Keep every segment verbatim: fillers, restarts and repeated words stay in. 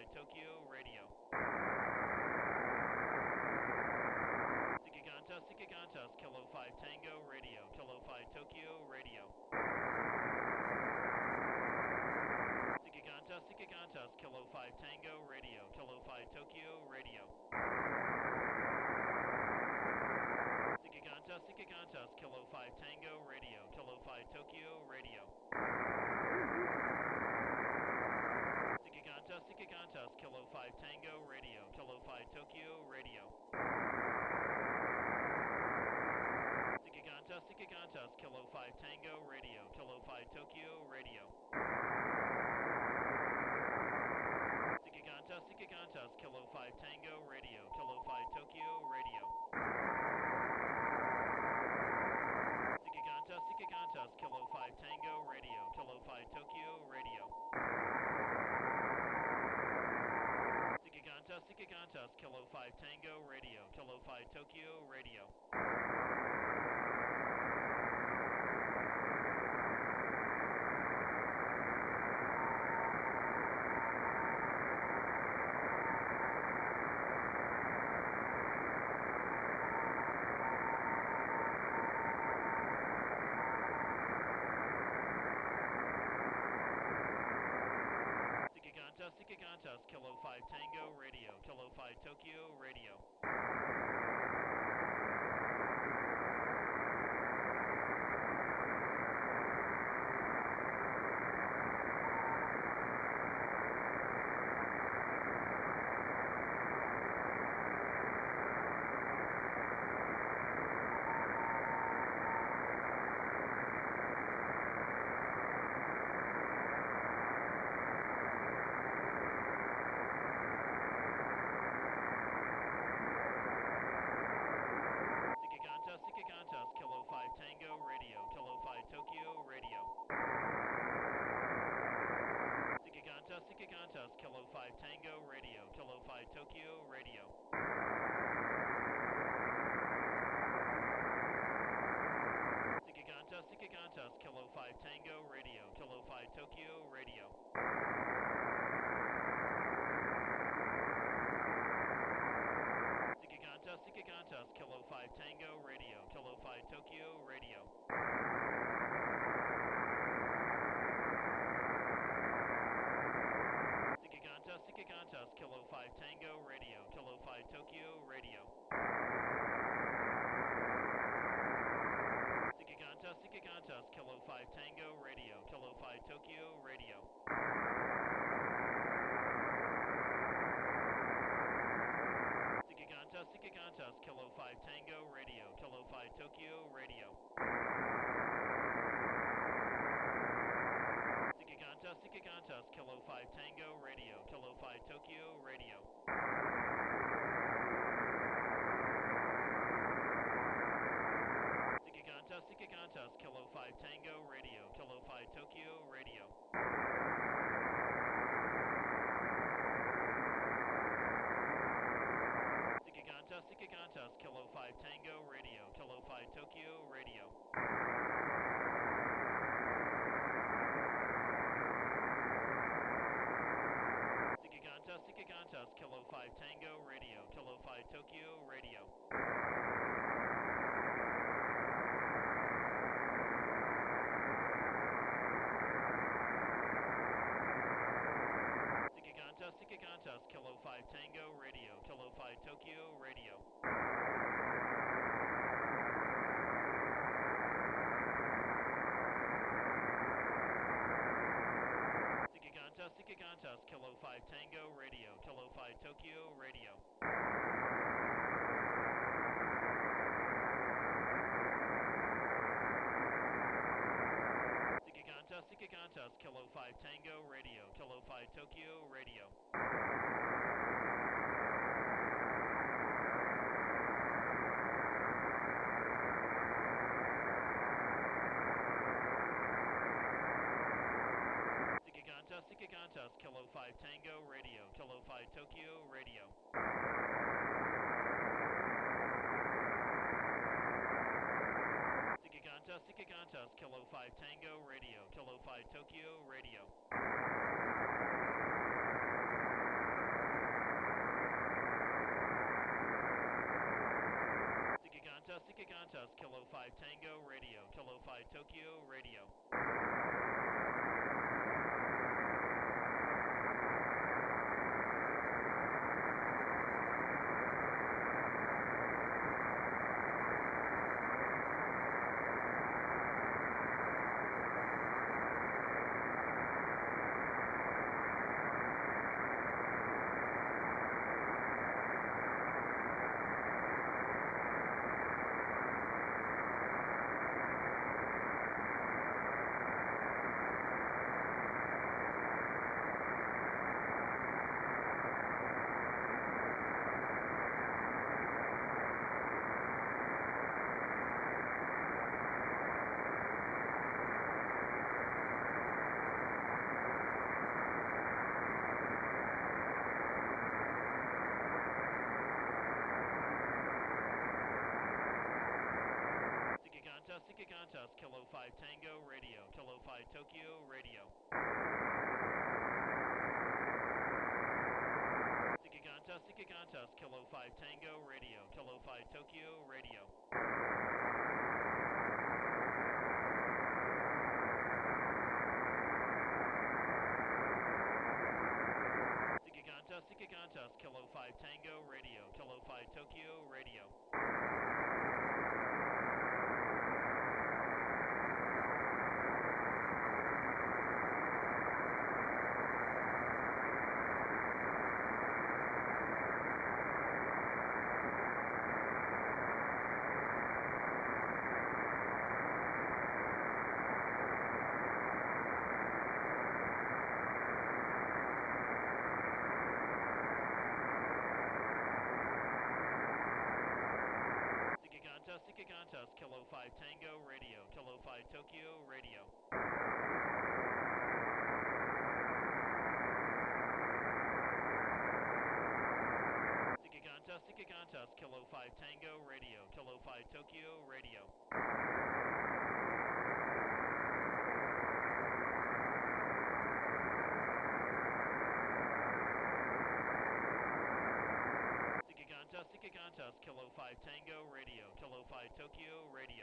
Tokyo Radio. Sikiganta, Sikiganta, Kilo five Tango Radio, Kilo five Tokyo Radio. Sikiganta, Sikiganta, Kilo five Tango Radio, Kilo five Tokyo Radio. Sikiganta, Sikiganta, Kilo five Tango Radio, Kilo five Tokyo Radio. Sikiganta, Sikiganta, Kilo five Tango Radio, Kilo five Tokyo Radio. Sikiganta, Sikiganta, Kilo five Tango Radio, Kilo five Tokyo Radio. Sikiganta, Sikiganta, Kilo five Tango Radio, Kilo five Tokyo Radio. Sikiganta, Sikiganta, Kilo five Tango Radio, Kilo five Tokyo Radio. Sikiganta, Sikiganta, Kilo five Tango Radio, Kilo five Tokyo Radio. Sikiganta, Sikiganta, Kilo five Tango Radio, Kilo five Tokyo Radio. Sikiganta, Sikiganta, Kilo five Tango Radio, Kilo five Tokyo Radio. Sikiganta, Sikiganta, Kilo five Tango Radio, Kilo five Tokyo Radio. Sikiganta, Sikiganta, Kilo five Tango Radio, Kilo five Tokyo Radio. Sikiganta, Sikiganta, Kilo five Tango Radio, Kilo five Tokyo Radio. Sikiganta, Sikiganta, Kilo five Tango Radio, Kilo five Tokyo Radio. Sikiganta, Sikiganta, Kilo five Tango Radio, Kilo five Tokyo Radio. Sikiganta, Sikiganta, Kilo five Tango Radio, Kilo five Tokyo Radio. Sikiganta, Sikiganta, Kilo five Tango Radio, Kilo five Tokyo Radio. Sikiganta, Sikiganta, Kilo five Tango Radio, Kilo five Tokyo Radio. Sikiganta, Sikiganta, Kilo five Tango Radio, Kilo five Tokyo Radio. Sikiganta, Sikiganta, Kilo five Tango Radio, Kilo five Tokyo Radio. Sikiganta, Sikiganta, Kilo five Tango Radio, Kilo five Tokyo Radio. Sikiganta, Sikiganta, Kilo five Tango Radio, Kilo five Tokyo Radio. Sikiganta, Sikiganta, Kilo five Tango Radio, Kilo five Tokyo Radio. Sikiganta, Sikiganta, Kilo five Tango Radio, Kilo five Tokyo Radio. Sikiganta, Sikiganta, Kilo five Tango Radio, Kilo five Tokyo Radio. Contest, Kilo five Tango, radio, Kilo five Tokyo, radio. Contest, Contest, Kilo five Tango, radio, Kilo five Tokyo, radio. Contest, Contest, Kilo five Tango, radio, Kilo five Tokyo, radio. Contest, Contest, Kilo five Tango, radio, Kilo five Tokyo, radio. Contest, Contest, Kilo five Tango, radio, Kilo five Tokyo, radio. Contest, Contest, Kilo five Tango, radio, Kilo five Tokyo, radio. Contest, Contest, Kilo five Tango, radio, Kilo five Tokyo, radio.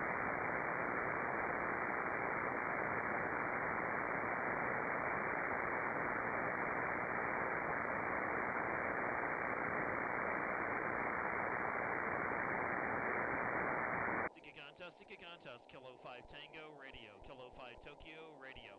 Contest, Contest, Kilo five Tango, radio, Kilo five Tokyo, radio.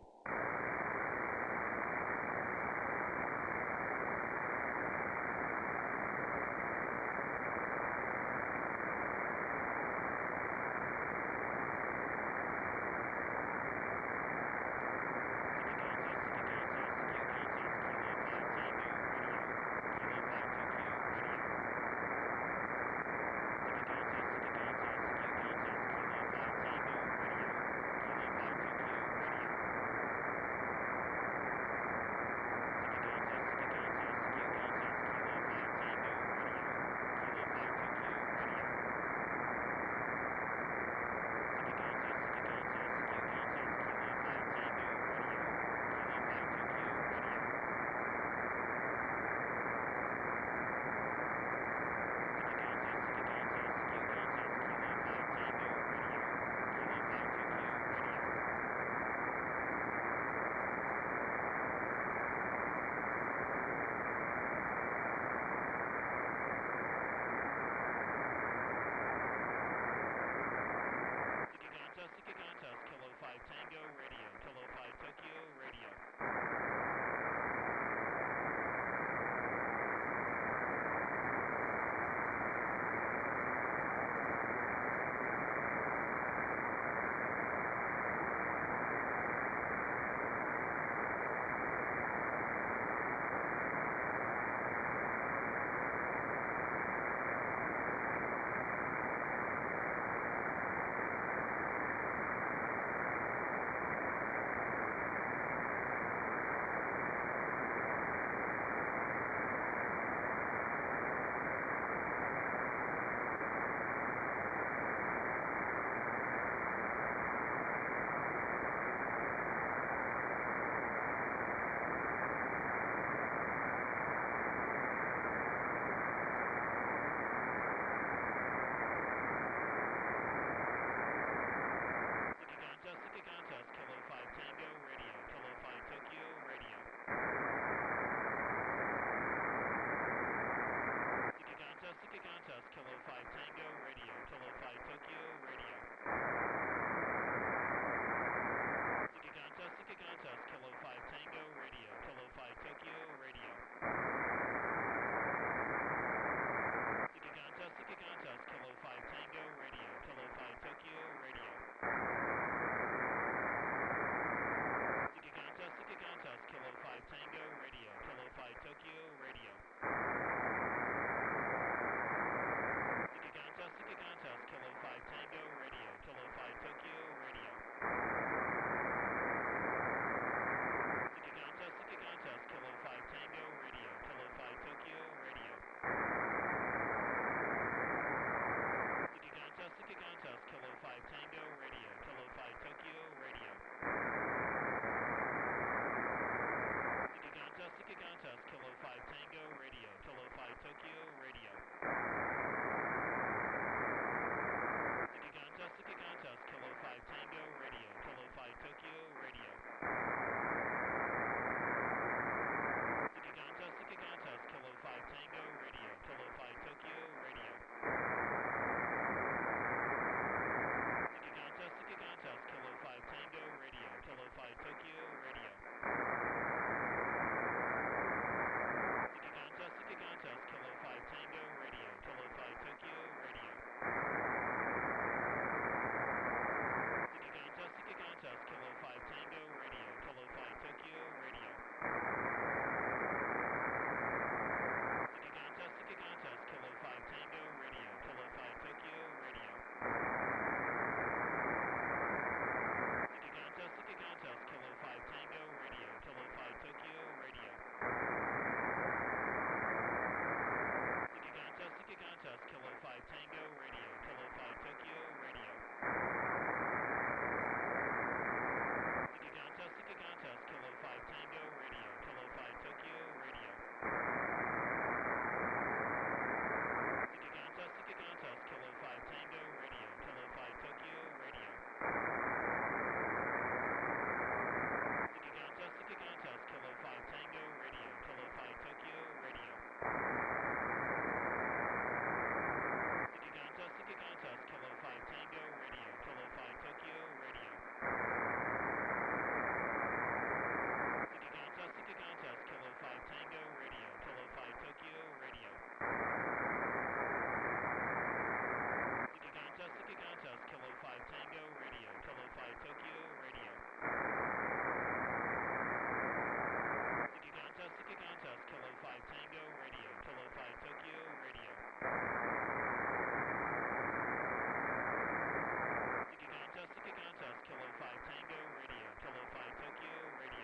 Kilo five Tango Radio, Kilo five Tokyo Radio.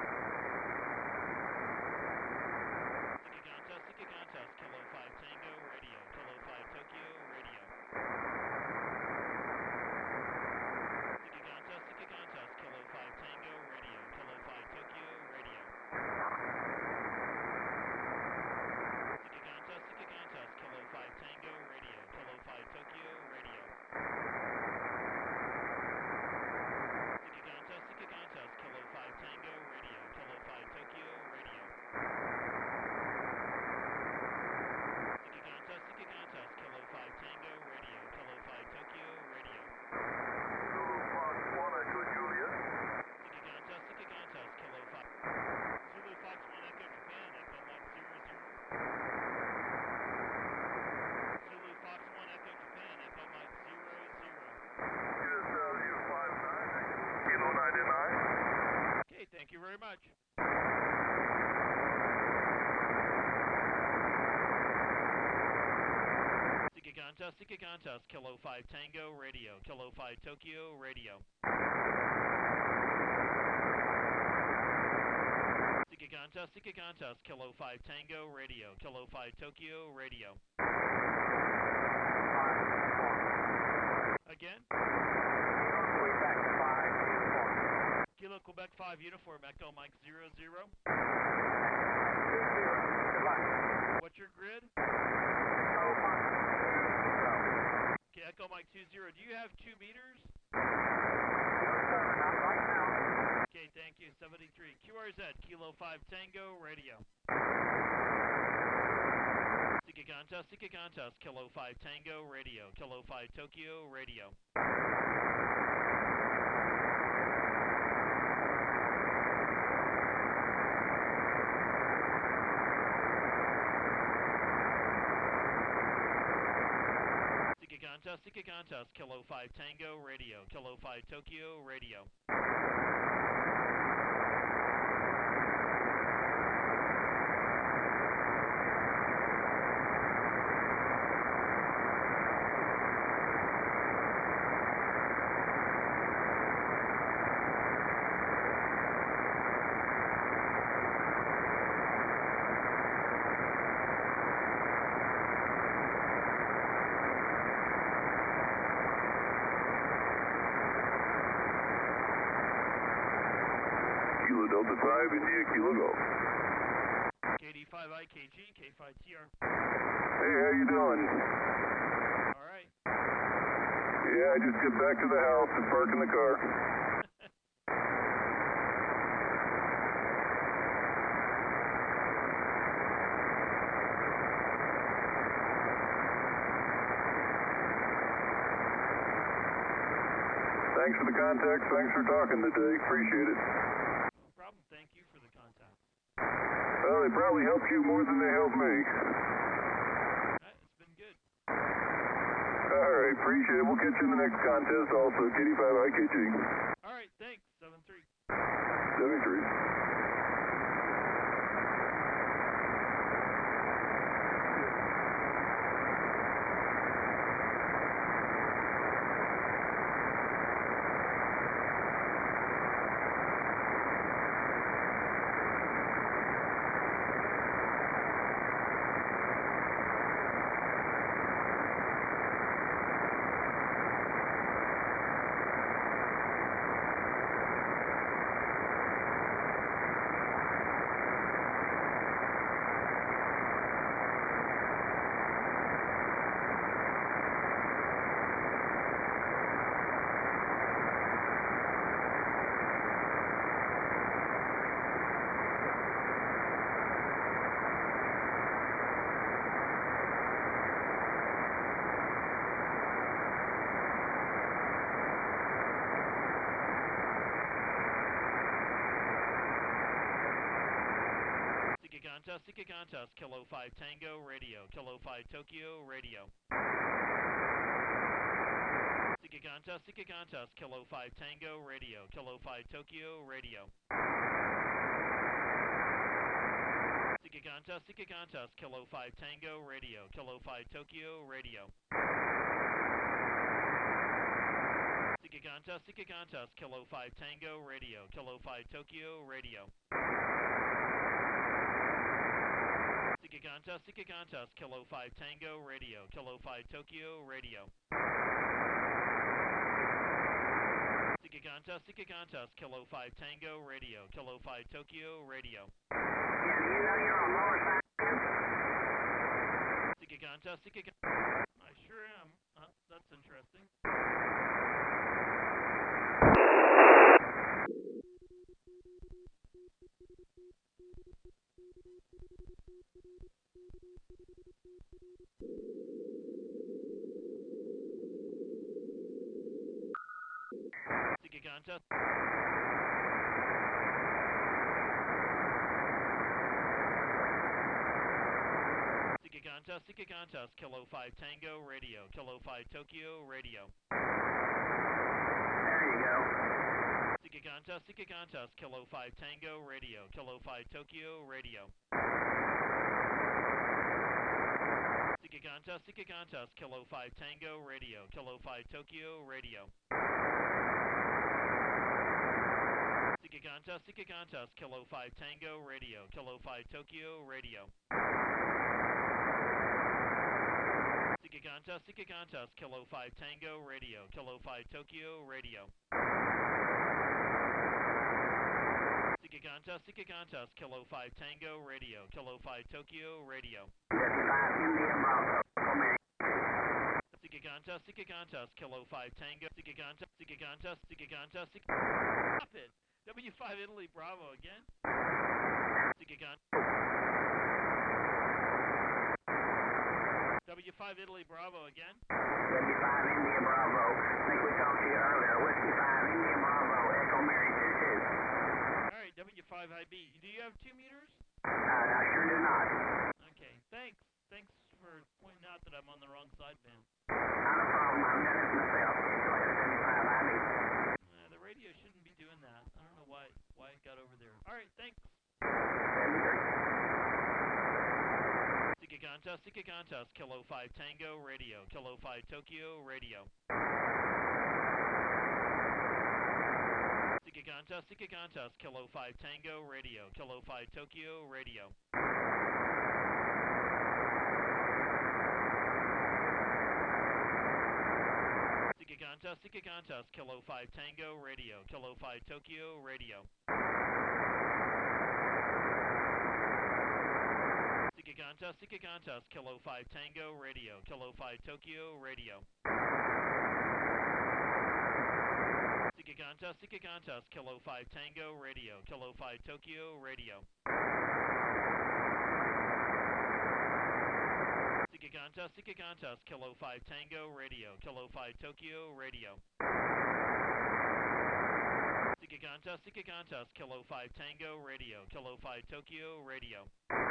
Sikiganta, Sikiganta, Kilo five Tango Radio, Kilo five Tokyo Radio. Sikiganta, Sikiganta, Kilo five Tango Radio, Kilo five Tokyo Radio. Sikiganta, Sikiganta, Kilo five Tango Radio, Kilo five Tokyo Radio. Sikiganta, Kilo five Tango Radio, Kilo five Tokyo Radio. Sikiganta, Sikiganta, Kilo five Tango Radio, Kilo five Tokyo Radio. Sikiganta, Sikiganta, Kilo five. Zulu Fox one Echo Japan, Echo Mike zero zero. Zulu Fox one Echo Japan, Echo Mike zero zero. Kilo ninety-nine. Okay, thank you very much. Sikiganta, Sikiganta, Kilo five Tango Radio, Kilo five Tokyo Radio. Sikiganta, Sikiganta, Kilo five Tango Radio, Kilo five Tokyo Radio. Again? Kilo Quebec five Uniform, Echo Mike zero zero. What's your grid? Okay, Echo Mike two zero. Do you have two meters? Okay, thank you. seventy-three. Q R Z, Kilo five Tango Radio. Sikiganta, Sikiganta, Kilo five Tango Radio, Kilo five Tokyo Radio. Sikiganta, Sikiganta, Kilo five Tango Radio, Kilo five Tokyo Radio. Delta five, India Kilo Golf. K D five I K G, K five T R. Hey, how you doing? All right. Yeah, I just get back to the house and park in the car. Thanks for the contact. Thanks for talking today. Appreciate it. Thank you for the contact. Well, they probably helped you more than they helped me. Right, it's been good. All right, appreciate it. We'll catch you in the next contest also, K D five I K G. All right, thanks. seven three. seven three. Sikiganta, Sikiganta, Kilo five Tango Radio, Kilo five Tokyo Radio. Sikiganta, Sikiganta, Kilo five Tango Radio, Kilo five Tokyo Radio. Sikiganta. Sikiganta, Sikiganta, Kilo five Tango Radio, Kilo five Tokyo Radio. Sikiganta, Sikiganta, Kilo five Tango Radio, Kilo five Tokyo Radio. Sikiganta, Sikiganta, Kilo five Tango Radio, Kilo five Tokyo Radio. Sikiganta, Sikiganta, Kilo five Tango Radio, Kilo five Tokyo Radio. Yeah, do you know you're on lower side? Sikiganta, Sikiganta. I sure am. Uh, that's interesting. Sikiganta. Sikiganta, Sikiganta, Kilo five Tango Radio, Kilo five Tokyo Radio. There you go. Sikiganta, Sikiganta, Kilo five Tango Radio, Kilo five Tokyo Radio. Sikiganta, Sikiganta, Kilo five Tango Radio, Kilo five Tokyo Radio. Sikiganta, Sikiganta, Kilo five Tango Radio, Kilo five Tokyo Radio. Sikiganta, Sikiganta, Kilo five Tango Radio, Kilo five Tokyo Radio. Sikiganta, Sikiganta, Kilo five Tango Radio, Kilo five Tokyo Radio. fifty-five India Bravo. Sikiganta, Sikiganta, Kilo five Tango, Sikiganta, Sikiganta, Sikiganta, Sig- Stop it! W five Italy Bravo again. Sikiganta. W five Italy Bravo again. fifty-five India Bravo. I think we talked to you earlier. Whiskey five India Bravo. Echo Mary two two. Alright, W five I B. Do you have two meters? Uh, I sure do not. Okay, thanks. Thanks for pointing out that I'm on the wrong sideband. Not a problem. I've done it myself. Go ahead, seventy-five I B. Uh, the radio shouldn't be doing that. I don't know why why it got over there. Alright, thanks. Sikiganta, Sikiganta, Kilo five Tango Radio, Kilo five Tokyo Radio. Sikiganta, Sikiganta, Kilo five Tango Radio, Kilo five Tokyo Radio. Sikiganta, Sikiganta, Kilo five Tango Radio, Kilo five Tokyo Radio. Sikiganta, Sikiganta, Kilo five Tango Radio, Kilo five Tokyo Radio. Sikiganta, Sikiganta, Kilo five Tango Radio, Kilo five Tokyo Radio. Sikiganta, Sikiganta, Kilo five Tango Radio, Kilo five Tokyo Radio. Sikiganta, Sikiganta, Kilo five Tango Radio, Kilo five Tokyo Radio.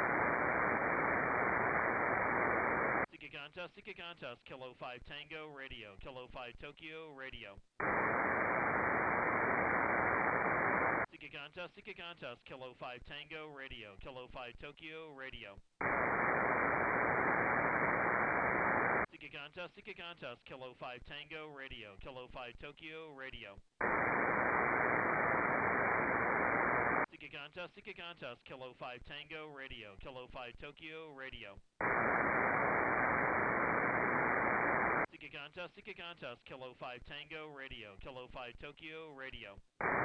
Sikiganta, Sikiganta, Kilo five Tango Radio, Kilo five Tokyo Radio. Sikiganta, Sikiganta, Kilo five Tango Radio, Kilo five Tokyo Radio. Sikiganta, Sikiganta, Kilo five Tango Radio, Kilo five Tokyo Radio. Sikiganta, Sikiganta, Kilo five Tango Radio, Kilo five Tokyo Radio. Sikiganta, Sikiganta, Kilo five Tango Radio, Kilo five Tokyo Radio.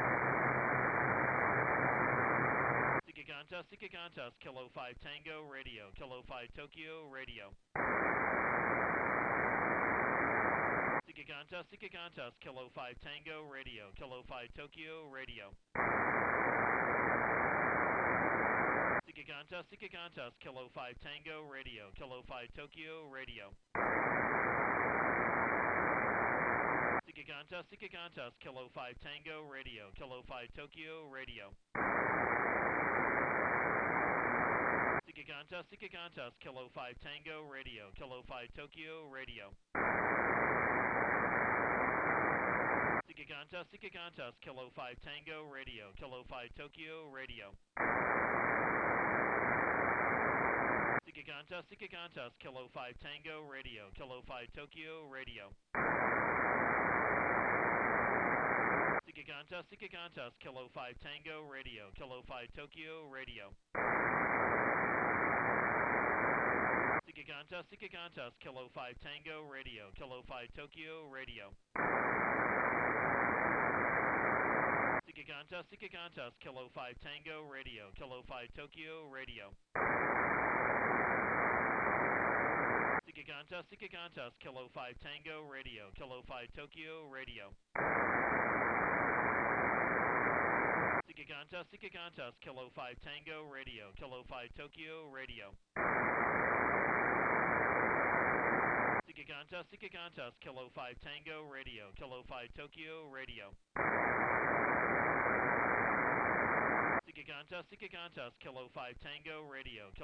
Sikiganta, Sikiganta, Kilo five Tango Radio, Kilo five Tokyo Radio. Sikiganta, Sikiganta, Kilo five Tango Radio, Kilo five Tokyo Radio. Sikiganta, Sikiganta, Kilo five Tango Radio, Kilo five Tokyo Radio. Sikiganta, Sikiganta, Kilo five Tango Radio, Kilo five Tokyo Radio. Sikiganta, Sikiganta, Kilo five Tango Radio, Kilo five Tokyo Radio. Sikiganta, Sikiganta, Kilo five Tango Radio, Kilo five Tokyo Radio. Sikiganta, Sikiganta, Kilo five Tango, radio, Kilo five Tokyo, radio. Sikiganta, Sikiganta, Kilo five Tango, radio, Kilo five Tokyo, radio. Sikiganta, Sikiganta, Kilo five Tango, radio, Kilo five Tokyo, radio. Sikiganta, Sikiganta, Kilo five Tango, radio, Kilo five Tokyo, radio. Sikiganta, Sikiganta, Kilo five Tango, radio, Kilo five Tokyo, radio. Sikiganta, Sikiganta, Kilo five Tango, radio, Kilo five Tokyo, radio. Sikiganta, Sikiganta, Kilo five Tango, radio, Kilo five Tokyo, radio. Sikiganta, Sikiganta, Kilo five Tango, radio.